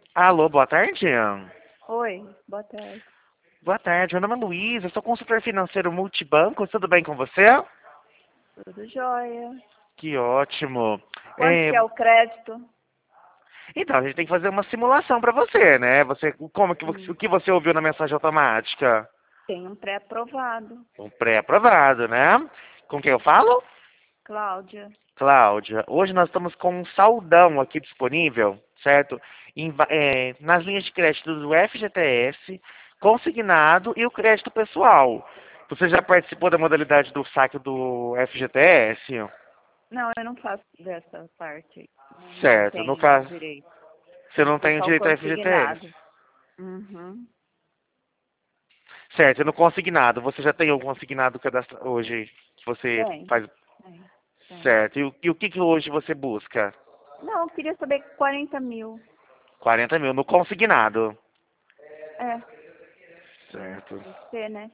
Alô, boa tarde. Oi, boa tarde. Boa tarde, meu nome é Luiz, eu sou consultor financeiro multibanco, tudo bem com você? Tudo jóia. Que ótimo. Quanto É, que é o crédito? então, a gente tem que fazer uma simulação para você, né? O Hum, que você ouviu na mensagem automática? tem um pré-aprovado. Um pré-aprovado, né? Com quem eu falo? Cláudia. Cláudia. Hoje nós estamos com um saldão aqui disponível, certo? Nas linhas de crédito do FGTS, consignado e o crédito pessoal. Você já participou da modalidade do saque do FGTS? Não, eu não faço dessa parte. Não Certo. No tenho caso, direito. você não Foi tem o só o direito ao FGTS. consignado. Uhum. Certo. E no consignado, você já tem algum consignado cadastro hoje que você Tem, faz? tem. Certo. E o que que hoje você busca? Não, eu queria saber 40 mil. 40 mil no consignado. É, Certo. tem que ser, né?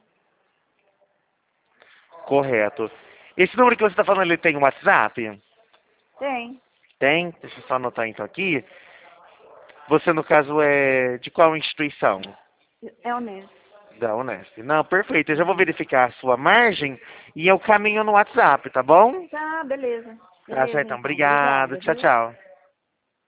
Correto. Esse número que você está falando, ele tem um WhatsApp? Tem. Tem? Deixa eu só anotar então aqui. Você, no caso, é de qual instituição? É honesto. Da Unesp. Não, perfeito. Eu já vou Uhum. verificar a sua margem e eu caminho no WhatsApp, tá bom? Tá, beleza. Tá certo, Beleza, então. então. Obrigado. Obrigada, Tchau, viu? tchau.